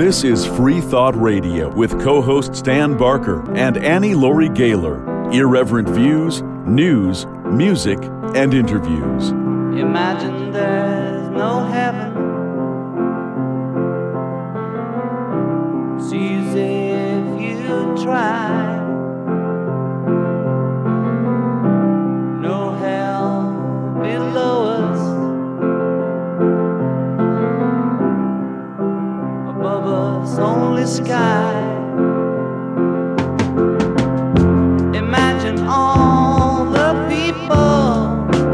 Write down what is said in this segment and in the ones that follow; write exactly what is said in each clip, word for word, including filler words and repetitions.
This is Free Thought Radio with co-hosts Dan Barker and Annie Laurie Gaylor. Irreverent views, news, music, and interviews. Imagine there's no heaven. It's easy if you try. No hell below us. Above us only sky. Imagine all the people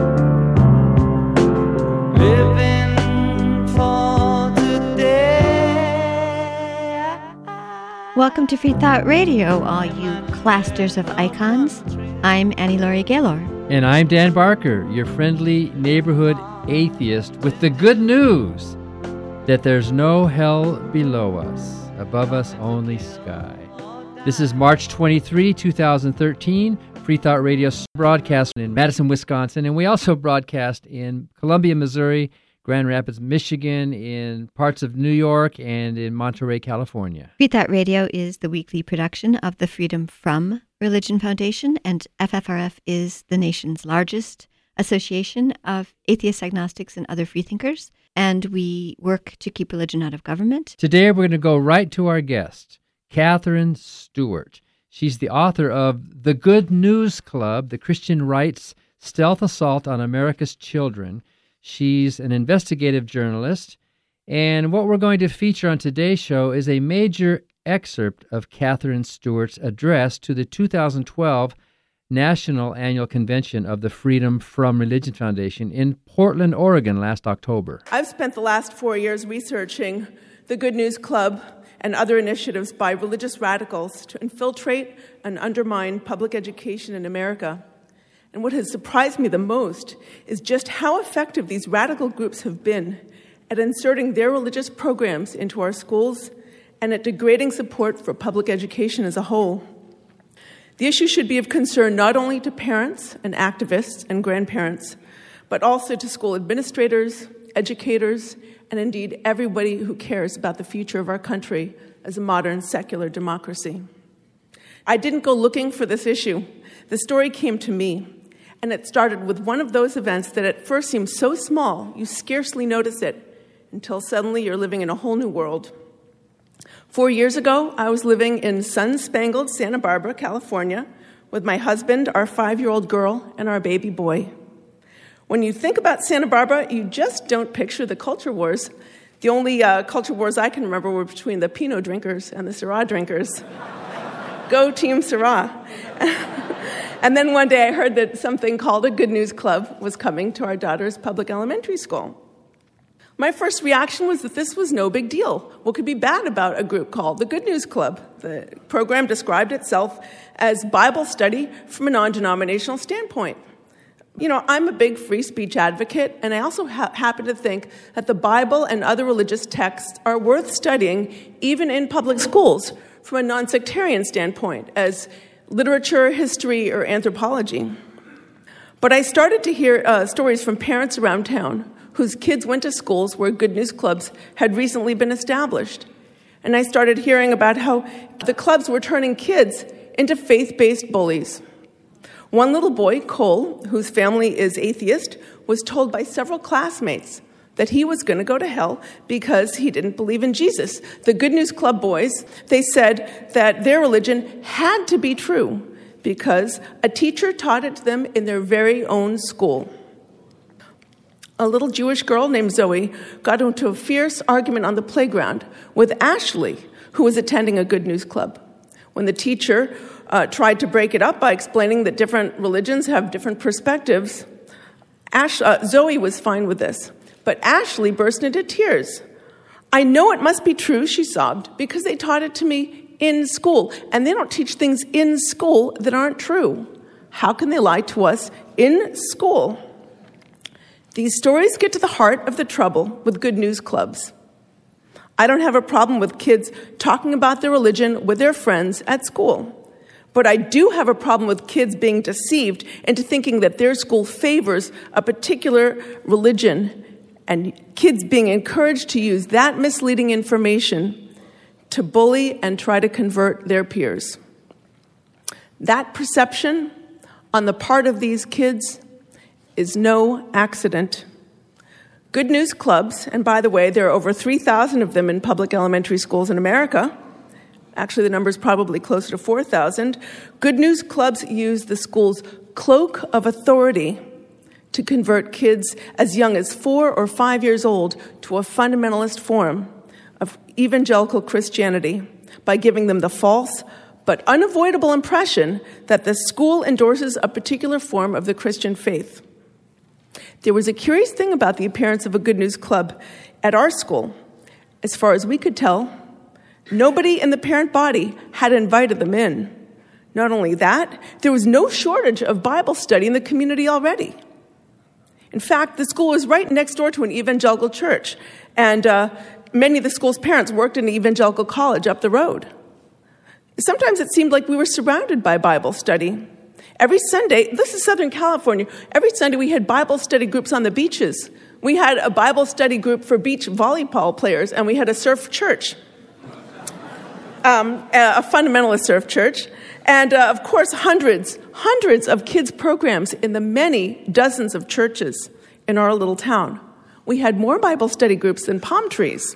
living for today. Welcome to Free Thought Radio, all you clusters of icons. I'm Annie Laurie Gaylor. And I'm Dan Barker, your friendly neighborhood atheist, with the good news that there's no hell below us, above us only sky. This is March twenty-third, twenty thirteen, Free Thought Radio broadcast in Madison, Wisconsin, and we also broadcast in Columbia, Missouri, Grand Rapids, Michigan, in parts of New York, and in Monterey, California. Free Thought Radio is the weekly production of the Freedom From Religion Foundation, and F F R F is the nation's largest association of atheists, agnostics, and other freethinkers, and we work to keep religion out of government. Today we're going to go right to our guest, Katherine Stewart. She's the author of The Good News Club, the Christian Right's Stealth Assault on America's Children. She's an investigative journalist, and what we're going to feature on today's show is a major excerpt of Katherine Stewart's address to the two thousand twelve National Annual Convention of the Freedom From Religion Foundation in Portland, Oregon last October. I've spent the last four years researching the Good News Club and other initiatives by religious radicals to infiltrate and undermine public education in America. And what has surprised me the most is just how effective these radical groups have been at inserting their religious programs into our schools and at degrading support for public education as a whole. The issue should be of concern not only to parents and activists and grandparents, but also to school administrators, educators, and indeed everybody who cares about the future of our country as a modern secular democracy. I didn't go looking for this issue. The story came to me, and it started with one of those events that at first seem so small you scarcely notice it until suddenly you're living in a whole new world. Four years ago, I was living in sun-spangled Santa Barbara, California, with my husband, our five-year-old girl, and our baby boy. When you think about Santa Barbara, you just don't picture the culture wars. The only uh, culture wars I can remember were between the Pinot drinkers and the Syrah drinkers. Go Team Syrah. And then one day I heard that something called a Good News Club was coming to our daughter's public elementary school. My first reaction was that this was no big deal. What could be bad about a group called the Good News Club? The program described itself as Bible study from a non-denominational standpoint. You know, I'm a big free speech advocate, and I also ha- happen to think that the Bible and other religious texts are worth studying even in public schools from a non-sectarian standpoint, as literature, history, or anthropology. But I started to hear uh, stories from parents around town whose kids went to schools where Good News Clubs had recently been established. And I started hearing about how the clubs were turning kids into faith-based bullies. One little boy, Cole, whose family is atheist, was told by several classmates that he was going to go to hell because he didn't believe in Jesus. The Good News Club boys, they said that their religion had to be true because a teacher taught it to them in their very own school. A little Jewish girl named Zoe got into a fierce argument on the playground with Ashley, who was attending a Good News Club. When the teacher uh, tried to break it up by explaining that different religions have different perspectives, Ash, uh, Zoe was fine with this. But Ashley burst into tears. I know it must be true, she sobbed, because they taught it to me in school. And they don't teach things in school that aren't true. How can they lie to us in school? These stories get to the heart of the trouble with Good News Clubs. I don't have a problem with kids talking about their religion with their friends at school. But I do have a problem with kids being deceived into thinking that their school favors a particular religion, and kids being encouraged to use that misleading information to bully and try to convert their peers. That perception on the part of these kids is no accident. Good News Clubs, and by the way, there are over three thousand of them in public elementary schools in America. Actually, the number is probably closer to four thousand. Good News Clubs use the school's cloak of authority to convert kids as young as four or five years old to a fundamentalist form of evangelical Christianity by giving them the false but unavoidable impression that the school endorses a particular form of the Christian faith. There was a curious thing about the appearance of a Good News Club at our school. As far as we could tell, nobody in the parent body had invited them in. Not only that, there was no shortage of Bible study in the community already. In fact, the school was right next door to an evangelical church, and uh, many of the school's parents worked in an evangelical college up the road. Sometimes it seemed like we were surrounded by Bible study. Every Sunday, this is Southern California, every Sunday we had Bible study groups on the beaches. We had a Bible study group for beach volleyball players, and we had a surf church, um, a fundamentalist surf church. And, uh, of course, hundreds, hundreds of kids' programs in the many dozens of churches in our little town. We had more Bible study groups than palm trees.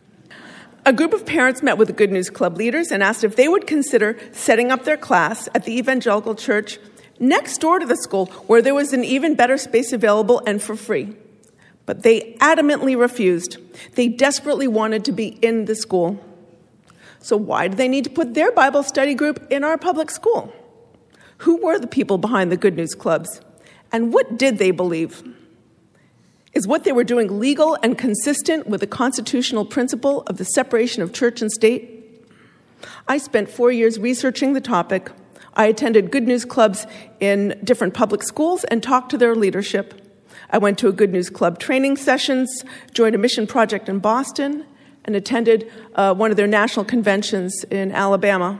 A group of parents met with the Good News Club leaders and asked if they would consider setting up their class at the evangelical church next door to the school, where there was an even better space available and for free. But they adamantly refused. They desperately wanted to be in the school. So why do they need to put their Bible study group in our public school? Who were the people behind the Good News Clubs? And what did they believe? Is what they were doing legal and consistent with the constitutional principle of the separation of church and state? I spent four years researching the topic. I attended Good News Clubs in different public schools and talked to their leadership. I went to a Good News Club training sessions, joined a mission project in Boston, and attended uh, one of their national conventions in Alabama.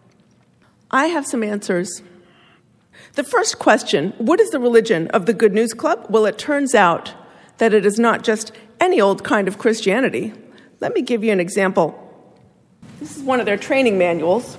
I have some answers. The first question, what is the religion of the Good News Club? Well, it turns out that it is not just any old kind of Christianity. Let me give you an example. This is one of their training manuals.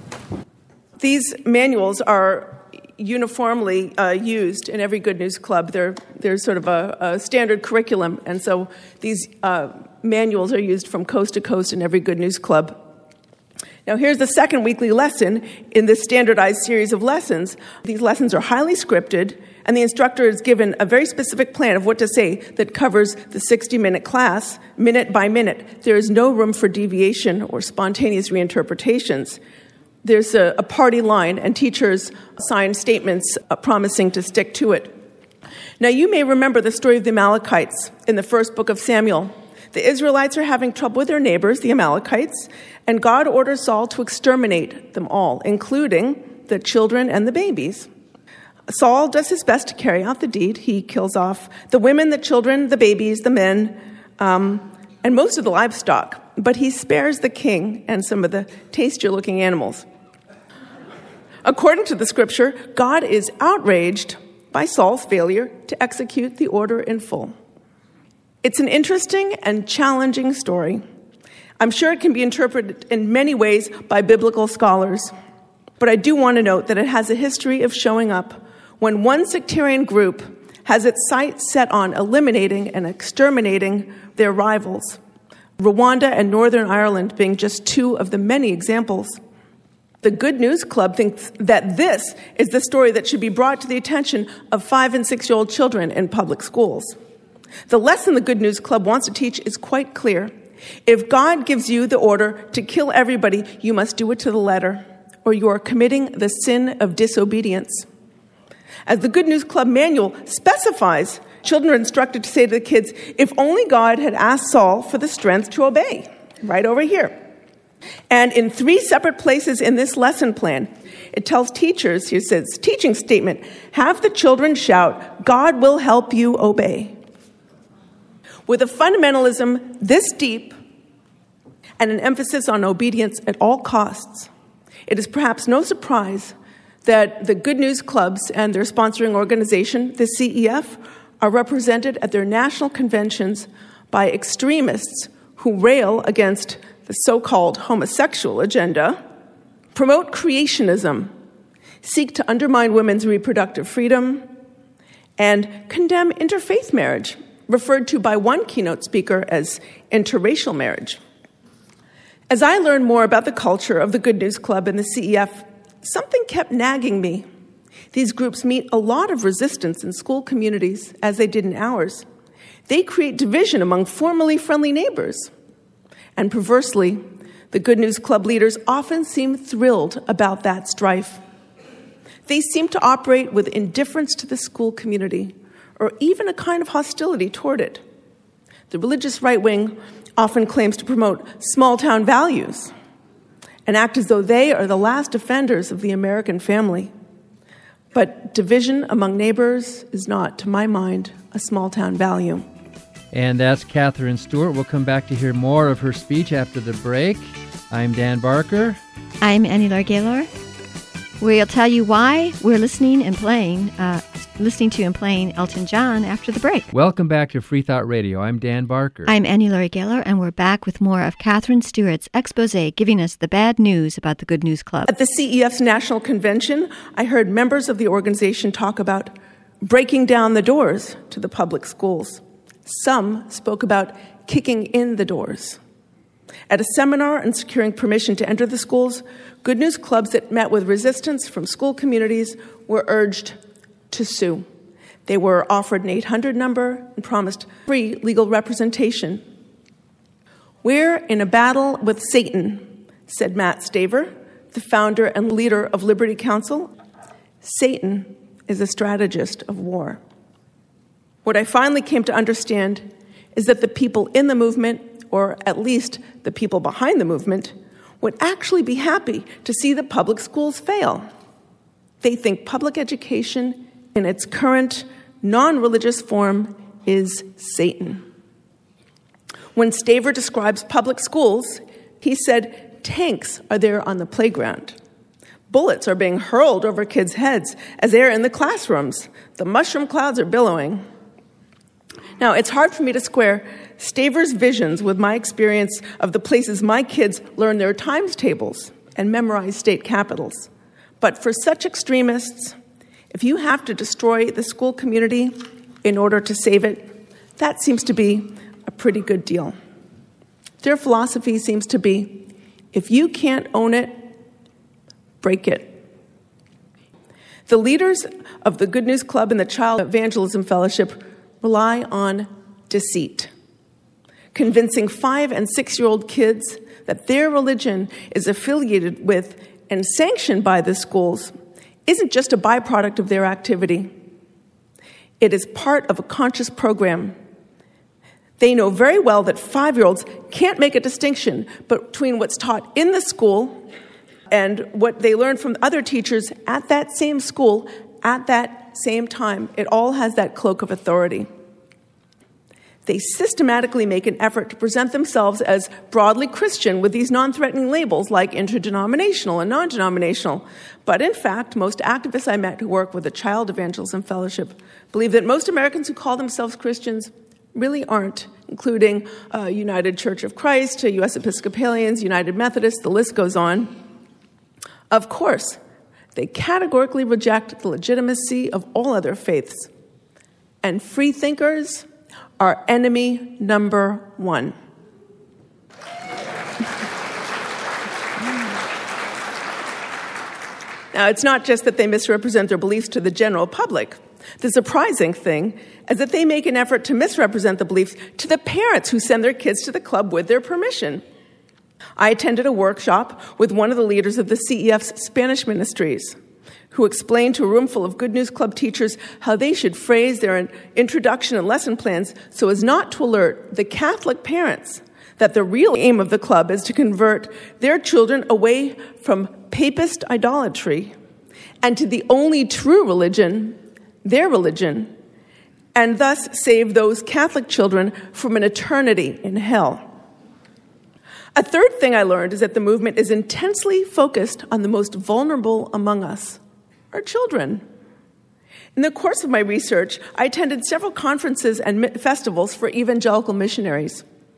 These manuals are uniformly uh, used in every Good News Club. They're, they're sort of a, a standard curriculum, and so these uh, manuals are used from coast to coast in every Good News Club. Now, here's the second weekly lesson in this standardized series of lessons. These lessons are highly scripted, and the instructor is given a very specific plan of what to say that covers the sixty-minute class, minute by minute. There is no room for deviation or spontaneous reinterpretations. There's a, a party line, and teachers sign statements uh, promising to stick to it. Now, you may remember the story of the Amalekites in the first book of Samuel. The Israelites are having trouble with their neighbors, the Amalekites, and God orders Saul to exterminate them all, including the children and the babies. Saul does his best to carry out the deed. He kills off the women, the children, the babies, the men, um, and most of the livestock. But he spares the king and some of the tastier-looking animals. According to the scripture, God is outraged by Saul's failure to execute the order in full. It's an interesting and challenging story. I'm sure it can be interpreted in many ways by biblical scholars. But I do want to note that it has a history of showing up when one sectarian group has its sights set on eliminating and exterminating their rivals. Rwanda and Northern Ireland being just two of the many examples. The Good News Club thinks that this is the story that should be brought to the attention of five- and six-year-old children in public schools. The lesson the Good News Club wants to teach is quite clear. If God gives you the order to kill everybody, you must do it to the letter, or you are committing the sin of disobedience. As the Good News Club manual specifies, children are instructed to say to the kids, if only God had asked Saul for the strength to obey, right over here. And in three separate places in this lesson plan, it tells teachers, here it says, teaching statement, have the children shout, God will help you obey. With a fundamentalism this deep and an emphasis on obedience at all costs, it is perhaps no surprise that the Good News Clubs and their sponsoring organization, the C E F, are represented at their national conventions by extremists who rail against the so-called homosexual agenda, promote creationism, seek to undermine women's reproductive freedom, and condemn interfaith marriage, referred to by one keynote speaker as interracial marriage. As I learned more about the culture of the Good News Club and the C E F, something kept nagging me. These groups meet a lot of resistance in school communities, as they did in ours. They create division among formerly friendly neighbors. And perversely, the Good News Club leaders often seem thrilled about that strife. They seem to operate with indifference to the school community, or even a kind of hostility toward it. The religious right wing often claims to promote small-town values and act as though they are the last defenders of the American family. But division among neighbors is not, to my mind, a small-town value. And that's Catherine Stewart. We'll come back to hear more of her speech after the break. I'm Dan Barker. I'm Annie Laurie Gaylor. We'll tell you why we're listening and playing, uh, listening to and playing Elton John after the break. Welcome back to Free Thought Radio. I'm Dan Barker. I'm Annie Laurie Gaylor, and we're back with more of Catherine Stewart's expose giving us the bad news about the Good News Club. At the C E F's National Convention, I heard members of the organization talk about breaking down the doors to the public schools. Some spoke about kicking in the doors. At a seminar on securing permission to enter the schools, Good News Clubs that met with resistance from school communities were urged to sue. They were offered an eight hundred number and promised free legal representation. "We're in a battle with Satan," said Matt Staver, the founder and leader of Liberty Counsel. Satan is a strategist of war. What I finally came to understand is that the people in the movement, or at least the people behind the movement, would actually be happy to see the public schools fail. They think public education in its current non-religious form is Satan. When Staver describes public schools, he said tanks are there on the playground. Bullets are being hurled over kids' heads as they're in the classrooms. The mushroom clouds are billowing. Now, it's hard for me to square Staver's visions with my experience of the places my kids learn their times tables and memorize state capitals. But for such extremists, if you have to destroy the school community in order to save it, that seems to be a pretty good deal. Their philosophy seems to be, if you can't own it, break it. The leaders of the Good News Club and the Child Evangelism Fellowship rely on deceit, convincing five- and six-year-old kids that their religion is affiliated with and sanctioned by the schools isn't just a byproduct of their activity. It is part of a conscious program. They know very well that five-year-olds can't make a distinction between what's taught in the school and what they learn from other teachers at that same school at that same time. It all has that cloak of authority. They systematically make an effort to present themselves as broadly Christian with these non-threatening labels like interdenominational and non-denominational. But in fact, most activists I met who work with the Child Evangelism Fellowship believe that most Americans who call themselves Christians really aren't, including uh, United Church of Christ, U S Episcopalians, United Methodists, the list goes on. Of course, they categorically reject the legitimacy of all other faiths. And free thinkers are enemy number one. Now, it's not just that they misrepresent their beliefs to the general public. The surprising thing is that they make an effort to misrepresent the beliefs to the parents who send their kids to the club with their permission. I attended a workshop with one of the leaders of the C E F's Spanish ministries, who explained to a room full of Good News Club teachers how they should phrase their introduction and lesson plans so as not to alert the Catholic parents that the real aim of the club is to convert their children away from papist idolatry and to the only true religion, their religion, and thus save those Catholic children from an eternity in hell. A third thing I learned is that the movement is intensely focused on the most vulnerable among us, our children. In the course of my research, I attended several conferences and festivals for evangelical missionaries.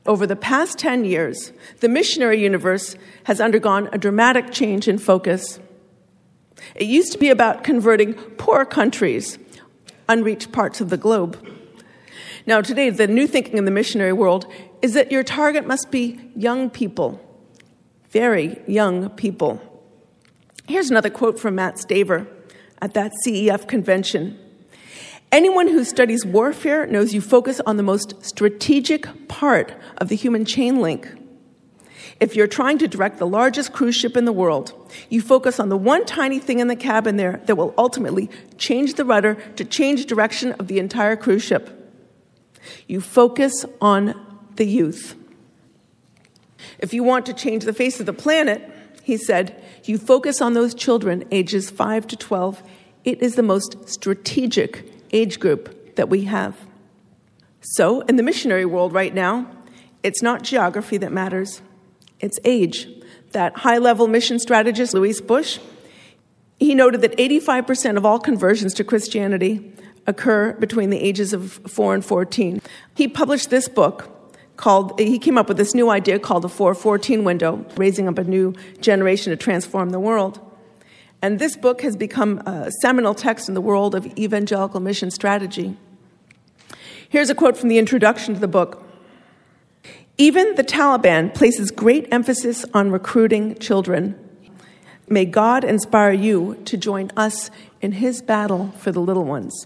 Over the past ten years, the missionary universe has undergone a dramatic change in focus. It used to be about converting poor countries, unreached parts of the globe. Now, today, the new thinking in the missionary world is that your target must be young people, very young people. Here's another quote from Matt Staver at that C E F convention. Anyone who studies warfare knows you focus on the most strategic part of the human chain link. If you're trying to direct the largest cruise ship in the world, you focus on the one tiny thing in the cabin there that will ultimately change the rudder to change direction of the entire cruise ship. You focus on the youth. If you want to change the face of the planet, he said, you focus on those children ages five to twelve. It is the most strategic age group that we have. So, in the missionary world right now, it's not geography that matters. It's age. That high-level mission strategist, Louis Bush, he noted that eighty-five percent of all conversions to Christianity occur between the ages of four and fourteen. He published this book called, he came up with this new idea called the four fourteen window, raising up a new generation to transform the world. And this book has become a seminal text in the world of evangelical mission strategy. Here's a quote from the introduction to the book. Even the Taliban places great emphasis on recruiting children. May God inspire you to join us in his battle for the little ones.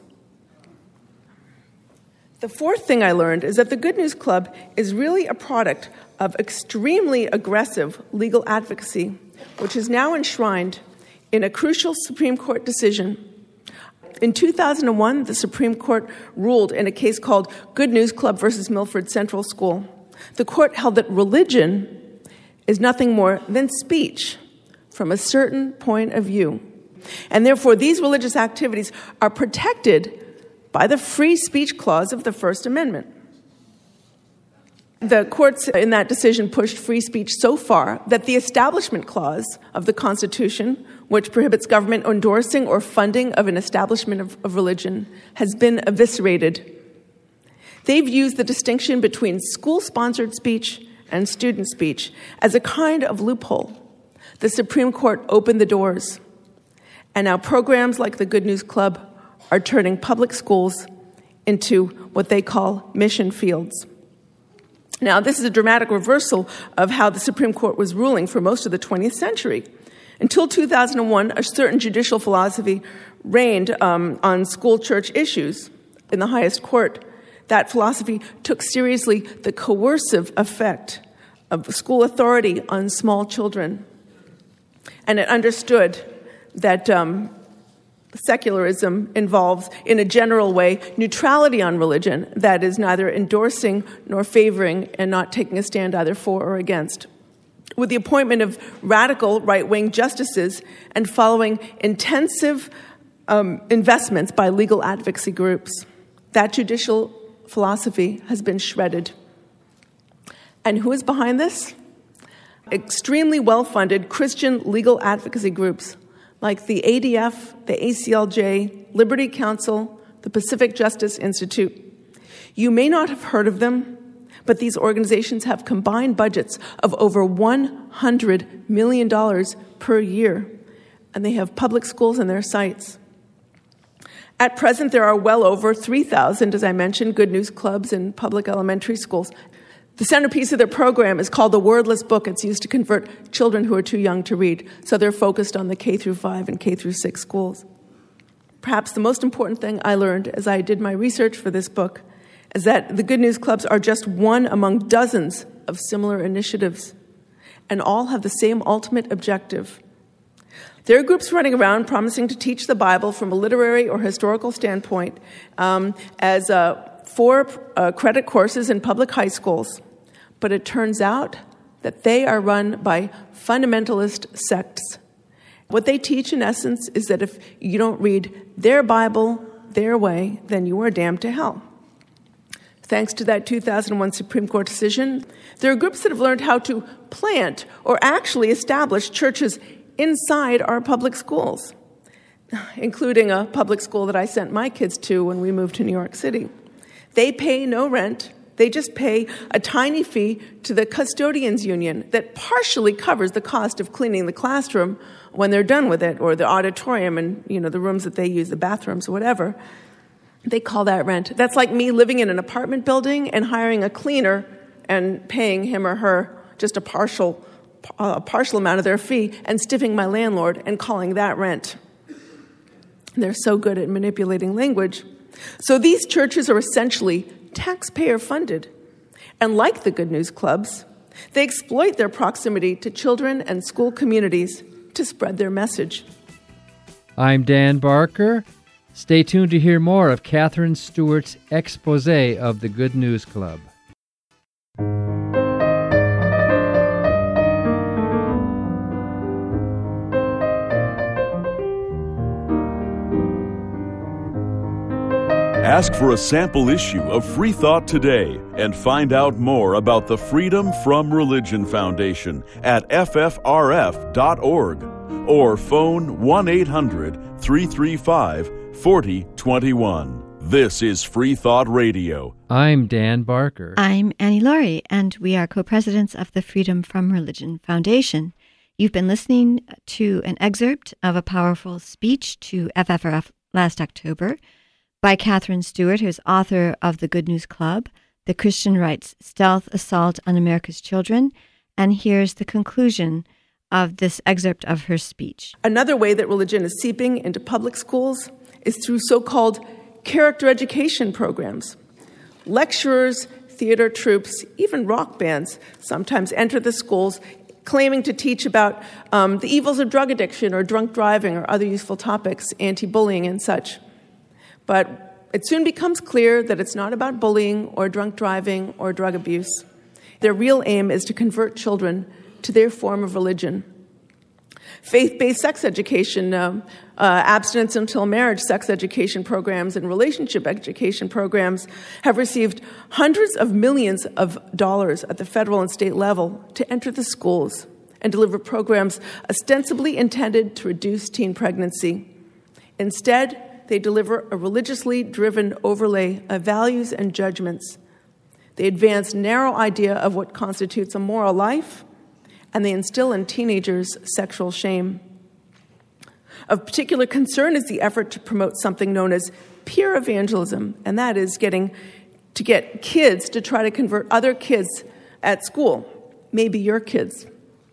The fourth thing I learned is that the Good News Club is really a product of extremely aggressive legal advocacy, which is now enshrined in a crucial Supreme Court decision. In two thousand one, the Supreme Court ruled in a case called Good News Club versus Milford Central School. The court held that religion is nothing more than speech from a certain point of view. And therefore, these religious activities are protected by the free speech clause of the First Amendment. The courts in that decision pushed free speech so far that the Establishment Clause of the Constitution, which prohibits government endorsing or funding of an establishment of, of religion, has been eviscerated. They've used the distinction between school-sponsored speech and student speech as a kind of loophole. The Supreme Court opened the doors, and now programs like the Good News Club are turning public schools into what they call mission fields. Now, this is a dramatic reversal of how the Supreme Court was ruling for most of the twentieth century. Until two thousand one, a certain judicial philosophy reigned um, on school-church issues in the highest court. That philosophy took seriously the coercive effect of school authority on small children. And it understood that um, secularism involves, in a general way, neutrality on religion, that is neither endorsing nor favoring and not taking a stand either for or against. With the appointment of radical right-wing justices and following intensive um, investments by legal advocacy groups, that judicial philosophy has been shredded. And who is behind this? Extremely well-funded Christian legal advocacy groups like the A D F, the A C L J, Liberty Counsel, the Pacific Justice Institute. You may not have heard of them, but these organizations have combined budgets of over one hundred million dollars per year, and they have public schools in their sites. At present, there are well over three thousand, as I mentioned, Good News Clubs in public elementary schools. The centerpiece of their program is called the Wordless Book. It's used to convert children who are too young to read, so they're focused on the K through five and K through six schools. Perhaps the most important thing I learned as I did my research for this book is that the Good News Clubs are just one among dozens of similar initiatives, and all have the same ultimate objective. There are groups running around promising to teach the Bible from a literary or historical standpoint um, as uh, four uh, credit courses in public high schools. But it turns out that they are run by fundamentalist sects. What they teach, in essence, is that if you don't read their Bible their way, then you are damned to hell. Thanks to that two thousand one Supreme Court decision, there are groups that have learned how to plant or actually establish churches inside our public schools, including a public school that I sent my kids to when we moved to New York City. They pay no rent. They just pay a tiny fee to the custodians union that partially covers the cost of cleaning the classroom when they're done with it, or the auditorium and, you know, the rooms that they use, the bathrooms or whatever. They call that rent. That's like me living in an apartment building and hiring a cleaner and paying him or her just a partial, a partial amount of their fee and stiffing my landlord and calling that rent. They're so good at manipulating language. So these churches are essentially taxpayer-funded. And like the Good News Clubs, they exploit their proximity to children and school communities to spread their message. I'm Dan Barker. Stay tuned to hear more of Catherine Stewart's expose of the Good News Club. Ask for a sample issue of Free Thought today and find out more about the Freedom from Religion Foundation at F F R F dot org or phone one eight hundred three three five four zero two one. This is Free Thought Radio. I'm Dan Barker. I'm Annie Laurie, and we are co-presidents of the Freedom from Religion Foundation. You've been listening to an excerpt of a powerful speech to F F R F last October by Catherine Stewart, who's author of The Good News Club, The Christian Right's Stealth Assault on America's Children. And here's the conclusion of this excerpt of her speech. Another way that religion is seeping into public schools is through so-called character education programs. Lecturers, theater troupes, even rock bands sometimes enter the schools claiming to teach about um, the evils of drug addiction or drunk driving or other useful topics, anti-bullying and such. But it soon becomes clear that it's not about bullying or drunk driving or drug abuse. Their real aim is to convert children to their form of religion. Faith-based sex education, uh, uh, abstinence until marriage sex education programs, and relationship education programs have received hundreds of millions of dollars at the federal and state level to enter the schools and deliver programs ostensibly intended to reduce teen pregnancy. Instead, they deliver a religiously driven overlay of values and judgments. They advance narrow idea of what constitutes a moral life, and they instill in teenagers sexual shame. Of particular concern is the effort to promote something known as peer evangelism, and that is getting to get kids to try to convert other kids at school, maybe your kids.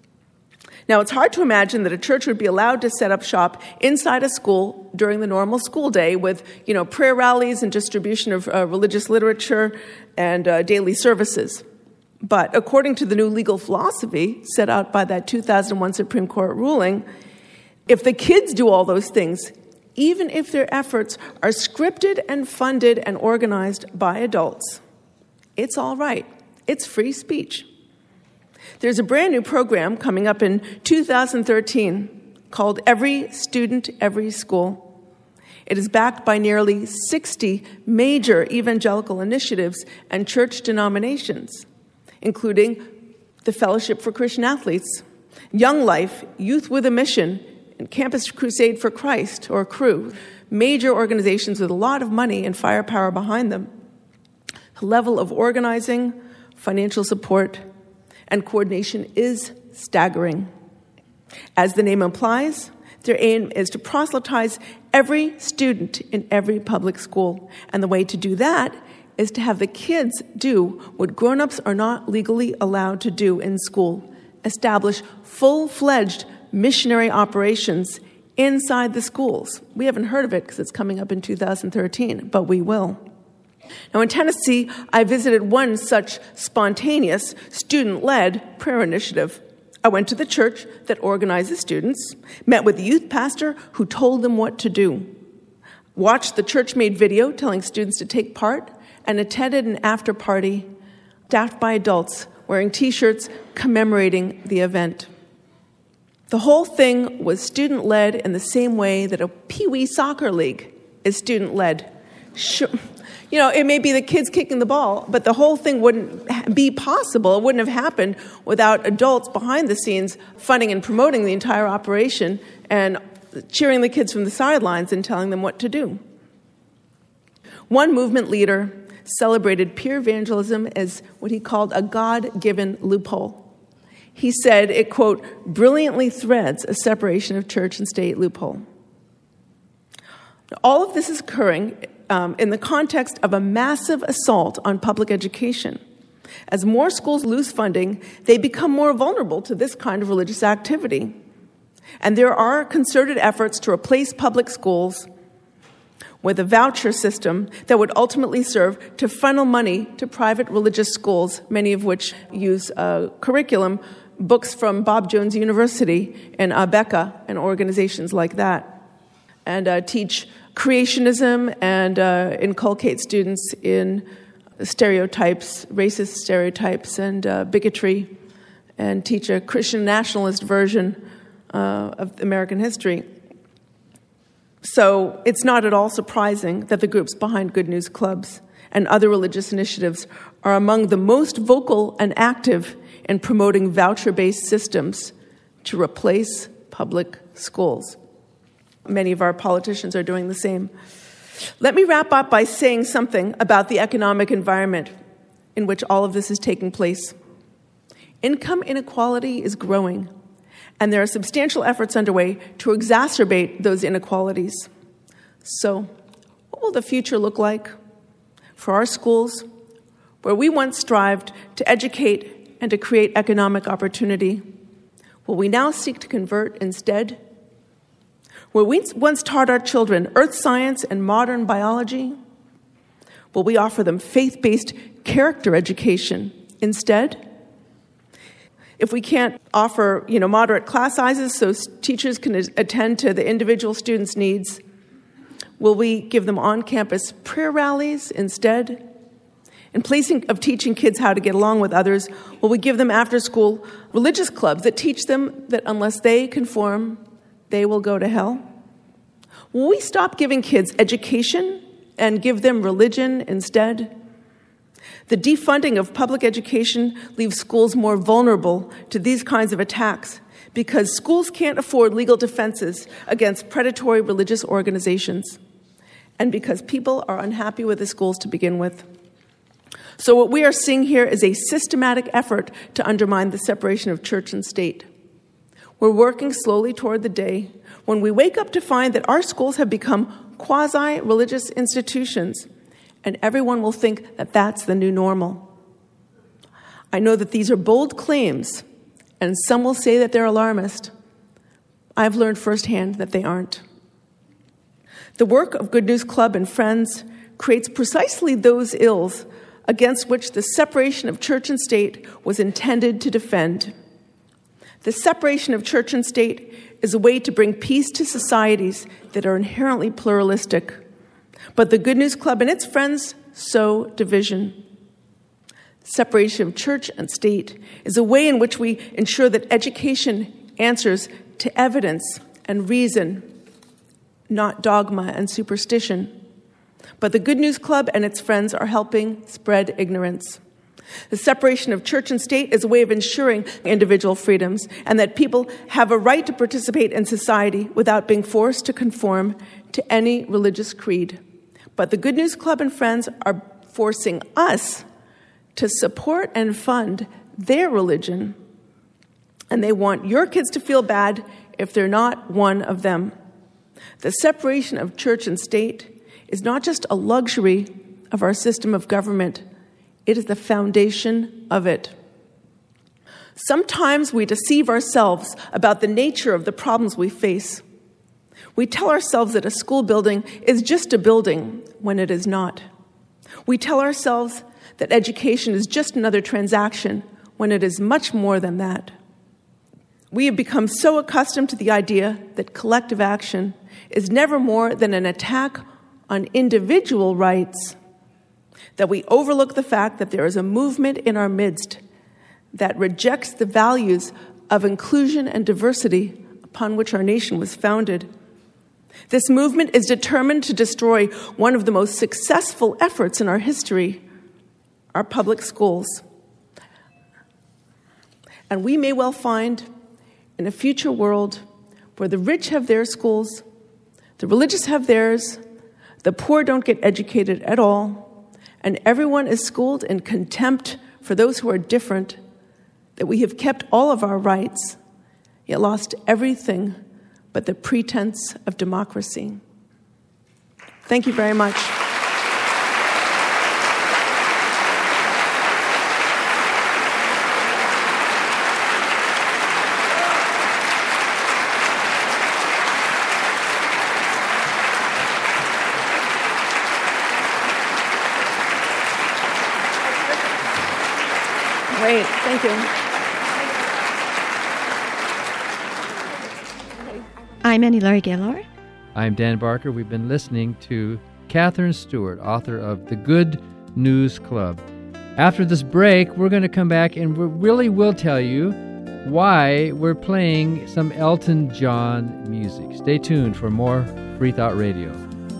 Now, it's hard to imagine that a church would be allowed to set up shop inside a school during the normal school day with, you know, prayer rallies and distribution of uh, religious literature and uh, daily services. But according to the new legal philosophy set out by that two thousand one Supreme Court ruling, if the kids do all those things, even if their efforts are scripted and funded and organized by adults, it's all right. It's free speech. There's a brand new program coming up in two thousand thirteen called Every Student, Every School. It is backed by nearly sixty major evangelical initiatives and church denominations, including the Fellowship for Christian Athletes, Young Life, Youth with a Mission, and Campus Crusade for Christ, or CREW, major organizations with a lot of money and firepower behind them. The level of organizing, financial support, and coordination is staggering. As the name implies, their aim is to proselytize every student in every public school. And the way to do that is to have the kids do what grown-ups are not legally allowed to do in school: establish full-fledged missionary operations inside the schools. We haven't heard of it because it's coming up in two thousand thirteen, but we will. Now, in Tennessee, I visited one such spontaneous, student-led prayer initiative. I went to the church that organized the students, met with the youth pastor who told them what to do, watched the church-made video telling students to take part, and attended an after-party staffed by adults wearing T-shirts commemorating the event. The whole thing was student-led in the same way that a Pee-wee soccer league is student-led. Sure. You know, it may be the kids kicking the ball, but the whole thing wouldn't be possible. It wouldn't have happened without adults behind the scenes funding and promoting the entire operation and cheering the kids from the sidelines and telling them what to do. One movement leader celebrated peer evangelism as what he called a God-given loophole. He said it, quote, brilliantly threads a separation of church and state loophole. All of this is occurring um, in the context of a massive assault on public education. As more schools lose funding, they become more vulnerable to this kind of religious activity. And there are concerted efforts to replace public schools with a voucher system that would ultimately serve to funnel money to private religious schools, many of which use uh, curriculum, books from Bob Jones University and Abeka and organizations like that, and uh, teach creationism and uh, inculcate students in stereotypes, racist stereotypes and uh, bigotry, and teach a Christian nationalist version uh, of American history. So it's not at all surprising that the groups behind Good News Clubs and other religious initiatives are among the most vocal and active in promoting voucher-based systems to replace public schools. Many of our politicians are doing the same. Let me wrap up by saying something about the economic environment in which all of this is taking place. Income inequality is growing, and there are substantial efforts underway to exacerbate those inequalities. So, what will the future look like for our schools, where we once strived to educate and to create economic opportunity? Will we now seek to convert instead? Where we once taught our children earth science and modern biology, will we offer them faith-based character education instead? If we can't offer, you know, moderate class sizes so teachers can attend to the individual students' needs, will we give them on-campus prayer rallies instead? In place of teaching kids how to get along with others, will we give them after-school religious clubs that teach them that unless they conform, they will go to hell? Will we stop giving kids education and give them religion instead? The defunding of public education leaves schools more vulnerable to these kinds of attacks because schools can't afford legal defenses against predatory religious organizations and because people are unhappy with the schools to begin with. So what we are seeing here is a systematic effort to undermine the separation of church and state. We're working slowly toward the day when we wake up to find that our schools have become quasi-religious institutions, and everyone will think that that's the new normal. I know that these are bold claims, and some will say that they're alarmist. I've learned firsthand that they aren't. The work of Good News Club and friends creates precisely those ills against which the separation of church and state was intended to defend. The separation of church and state is a way to bring peace to societies that are inherently pluralistic. But the Good News Club and its friends sow division. Separation of church and state is a way in which we ensure that education answers to evidence and reason, not dogma and superstition. But the Good News Club and its friends are helping spread ignorance. The separation of church and state is a way of ensuring individual freedoms and that people have a right to participate in society without being forced to conform to any religious creed. But the Good News Club and friends are forcing us to support and fund their religion. And they want your kids to feel bad if they're not one of them. The separation of church and state is not just a luxury of our system of government, it is the foundation of it. Sometimes we deceive ourselves about the nature of the problems we face. We tell ourselves that a school building is just a building when it is not. We tell ourselves that education is just another transaction when it is much more than that. We have become so accustomed to the idea that collective action is never more than an attack on individual rights that we overlook the fact that there is a movement in our midst that rejects the values of inclusion and diversity upon which our nation was founded. This movement is determined to destroy one of the most successful efforts in our history, our public schools. And we may well find in a future world where the rich have their schools, the religious have theirs, the poor don't get educated at all, and everyone is schooled in contempt for those who are different, that we have kept all of our rights, yet lost everything but the pretense of democracy. Thank you very much. Great, thank you. I'm Annie Laurie Gaylor. I'm Dan Barker. We've been listening to Catherine Stewart, author of The Good News Club. After this break, we're going to come back and we really will tell you why we're playing some Elton John music. Stay tuned for more Free Thought Radio.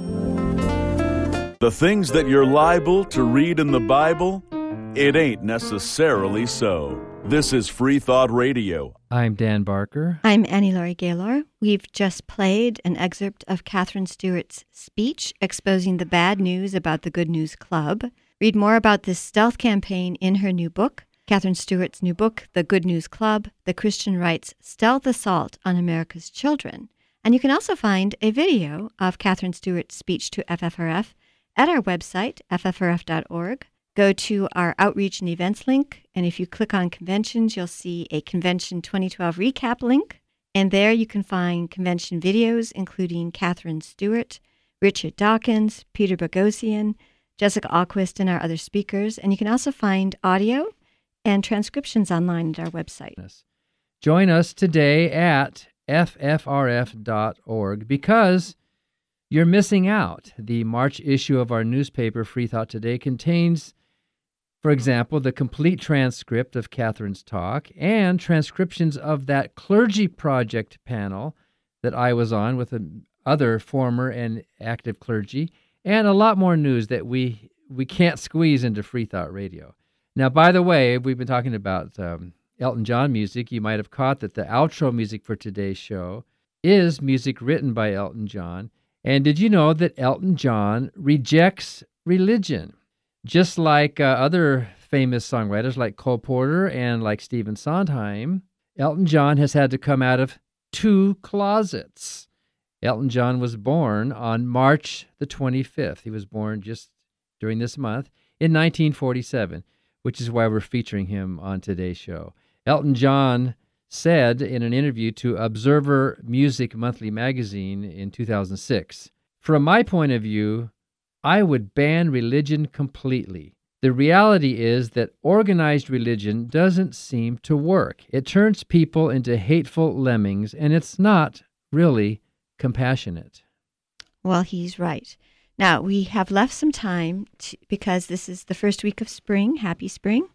The things that you're liable to read in the Bible, it ain't necessarily so. This is Free Thought Radio. I'm Dan Barker. I'm Annie Laurie Gaylor. We've just played an excerpt of Catherine Stewart's speech exposing the bad news about the Good News Club. Read more about this stealth campaign in her new book, Catherine Stewart's new book, The Good News Club, The Christian Right's Stealth Assault on America's Children. And you can also find a video of Catherine Stewart's speech to F F R F at our website, F F R F dot org. Go to our Outreach and Events link, and if you click on Conventions, you'll see a Convention twenty twelve recap link. And there you can find convention videos, including Catherine Stewart, Richard Dawkins, Peter Boghossian, Jessica Alquist, and our other speakers. And you can also find audio and transcriptions online at our website. Join us today at F F R F dot org because you're missing out. The March issue of our newspaper, Free Thought Today, contains, for example, the complete transcript of Catherine's talk and transcriptions of that Clergy Project panel that I was on with other former and active clergy, and a lot more news that we we can't squeeze into Free Thought Radio. Now, by the way, we've been talking about um, Elton John music. You might have caught that the outro music for today's show is music written by Elton John. And did you know that Elton John rejects religion? Just like uh, other famous songwriters like Cole Porter and like Stephen Sondheim, Elton John has had to come out of two closets. Elton John was born on March the twenty-fifth. He was born just during this month in nineteen forty-seven, which is why we're featuring him on today's show. Elton John said in an interview to Observer Music Monthly magazine in two thousand six, "From my point of view, I would ban religion completely. The reality is that organized religion doesn't seem to work. It turns people into hateful lemmings, and it's not really compassionate." Well, he's right. Now, we have left some time, to, because this is the first week of spring, happy spring,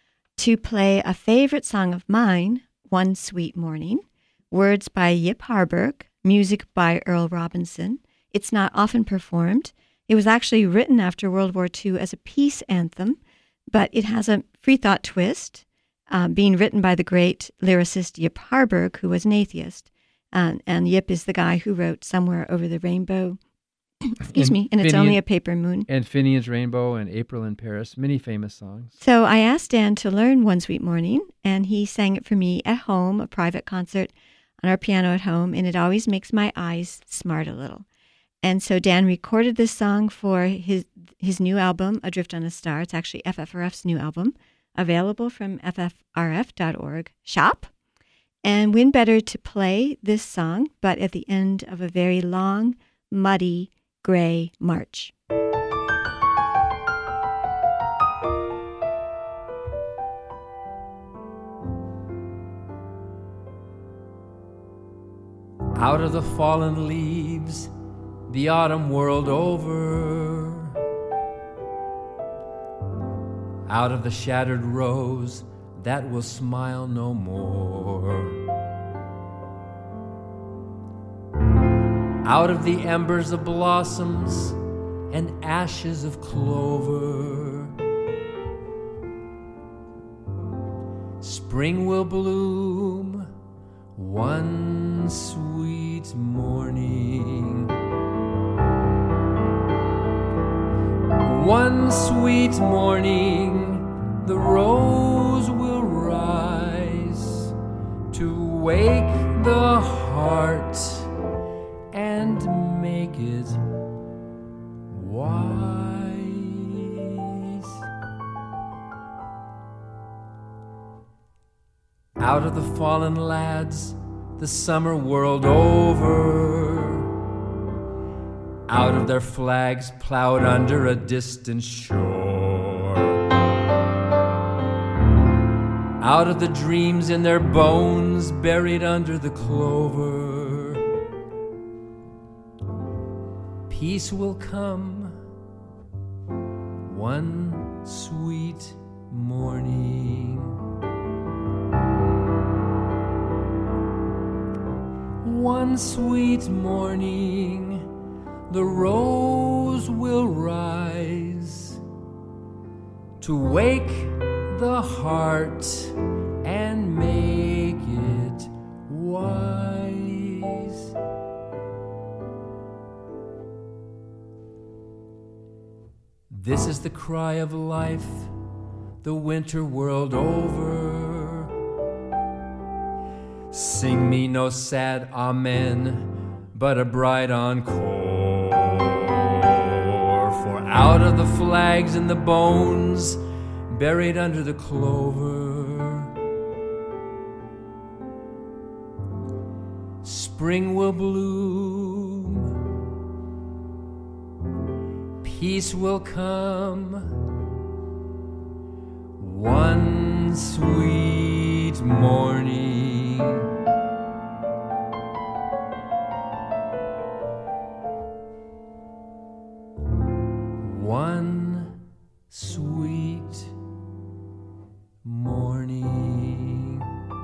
to play a favorite song of mine, One Sweet Morning, words by Yip Harburg, music by Earl Robinson. It's not often performed. It was actually written after World War Two as a peace anthem, but it has a free thought twist, uh, being written by the great lyricist Yip Harburg, who was an atheist. Uh, and Yip is the guy who wrote Somewhere Over the Rainbow, excuse and me, and It's Finian, Only a Paper Moon. And Finian's Rainbow and April in Paris, many famous songs. So I asked Dan to learn One Sweet Morning, and he sang it for me at home, a private concert on our piano at home, and it always makes my eyes smart a little. And so Dan recorded this song for his his new album, Adrift on a Star. It's actually F F R F's new album, available from F F R F dot org shop. And when better to play this song, but at the end of a very long, muddy, gray march. Out of the fallen leaves, the autumn whirled over. Out of the shattered rose that will smile no more. Out of the embers of blossoms and ashes of clover, spring will bloom one sweet morning. One sweet morning, the rose will rise to wake the heart and make it wise. Out of the fallen lads, the summer world over, out of their flags plowed under a distant shore, out of the dreams in their bones buried under the clover, peace will come one sweet morning. One sweet morning, the rose will rise to wake the heart and make it wise. This is the cry of life the winter world over. Sing me no sad amen, but a bright encore. For out of the flags and the bones buried under the clover, spring will bloom, peace will come, one sweet morning. One sweet morning.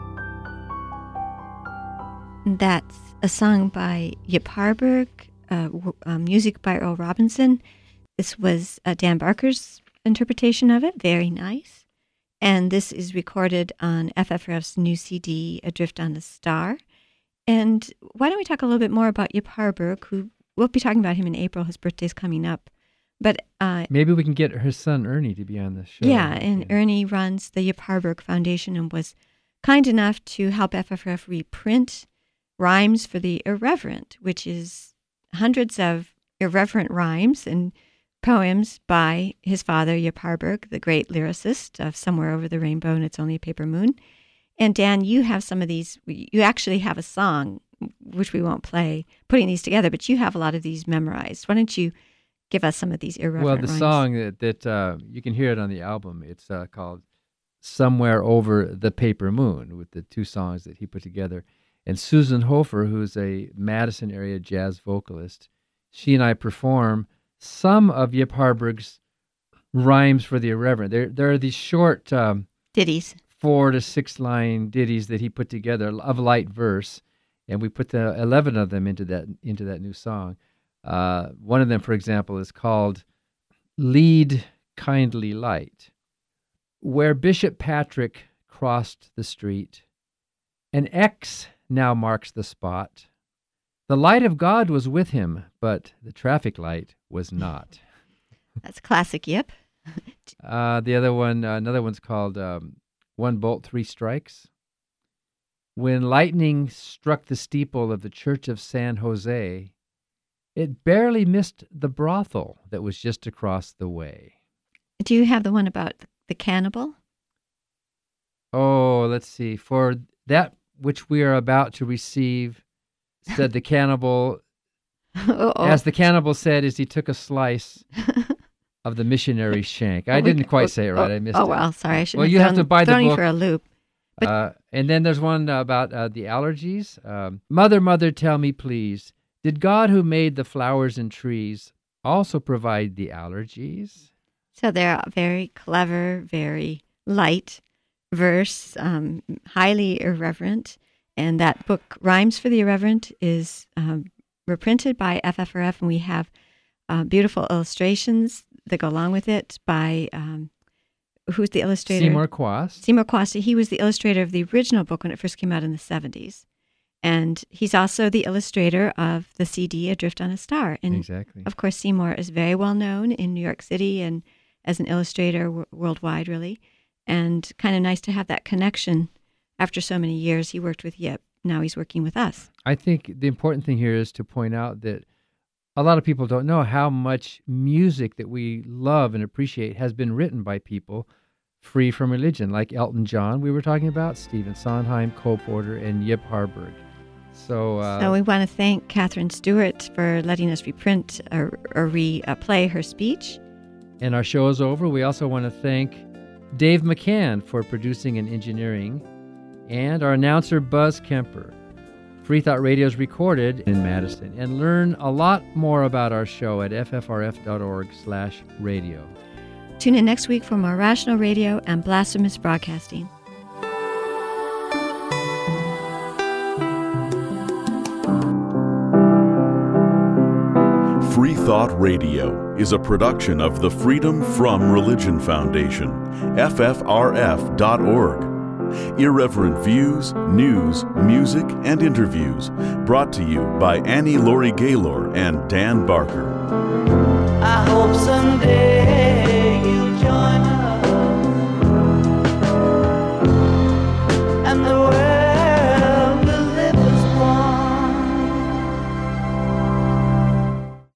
That's a song by Yip Harburg, uh, w- uh, music by Earl Robinson. This was uh, Dan Barker's interpretation of it. Very nice. And this is recorded on F F R F's new C D, Adrift on a Star. And why don't we talk a little bit more about Yip Harburg, who we'll be talking about him in April. His birthday's coming up. But uh, maybe we can get her son Ernie to be on the show. Yeah, and yeah. Ernie runs the Yip Harburg Foundation and was kind enough to help F F R F reprint Rhymes for the Irreverent, which is hundreds of irreverent rhymes and poems by his father, Yip Harburg, the great lyricist of Somewhere Over the Rainbow and It's Only a Paper Moon. And Dan, you have some of these. You actually have a song, which we won't play, putting these together, but you have a lot of these memorized. Why don't you give us some of these irreverent Well, the rhymes. song that, that uh, you can hear it on the album, it's uh, called Somewhere Over the Paper Moon, with the two songs that he put together. And Susan Hofer, who's a Madison area jazz vocalist, she and I perform some of Yip Harburg's rhymes for the irreverent. There, there are these short um, ditties, four to six line ditties that he put together of light verse, and we put the eleven of them into that into that new song. Uh, one of them, for example, is called Lead Kindly Light. Where Bishop Patrick crossed the street, an X now marks the spot. The light of God was with him, but the traffic light was not. That's classic Yip. uh, the other one, uh, another one's called um, One Bolt, Three Strikes. When lightning struck the steeple of the Church of San Jose, it barely missed the brothel that was just across the way. Do you have the one about the cannibal? Oh, let's see. For that which we are about to receive, said the cannibal, as the cannibal said as he took a slice of the missionary's shank. I didn't quite say it right. I missed oh, it. Oh, well, sorry. I should well, have you thrown, have to buy the thrown book. you for a loop. But, uh, and then there's one about uh, the allergies. Um, Mother, mother, tell me, please, did God who made the flowers and trees also provide the allergies? So they're very clever, very light verse, um, highly irreverent. And that book, Rhymes for the Irreverent, is um, reprinted by F F R F, and we have uh, beautiful illustrations that go along with it by, um, who's the illustrator? Seymour Quast. Seymour Quast. He was the illustrator of the original book when it first came out in the seventies. And he's also the illustrator of the C D Adrift on a Star. And Exactly. of course, Seymour is very well known in New York City and as an illustrator w- worldwide, really. And kind of nice to have that connection after so many years. He worked with Yip. Now he's working with us. I think the important thing here is to point out that a lot of people don't know how much music that we love and appreciate has been written by people free from religion, like Elton John we were talking about, Stephen Sondheim, Cole Porter, and Yip Harburg. So, uh, so we want to thank Catherine Stewart for letting us reprint or, or replay her speech. And our show is over. We also want to thank Dave McCann for producing and engineering, and our announcer, Buzz Kemper. Free Thought Radio is recorded in Madison. And learn a lot more about our show at f f r f dot org slash radio. Tune in next week for more Rational Radio and Blasphemous Broadcasting. Free Thought Radio is a production of the Freedom From Religion Foundation, f f r f dot org. Irreverent views, news, music, and interviews brought to you by Annie Laurie Gaylor and Dan Barker. I hope someday